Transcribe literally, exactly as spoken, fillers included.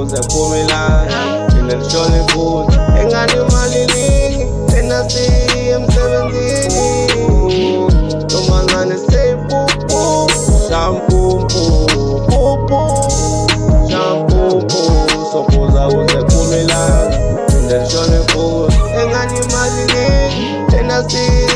uze phumilanga phinde ngishone futhi engane imali iningi tena siye emsebenzini ntombazane seyipupu shampoo pupu shampoo sokuza uze phumilanga phinde ngishone futhi engane imali iningi tena siye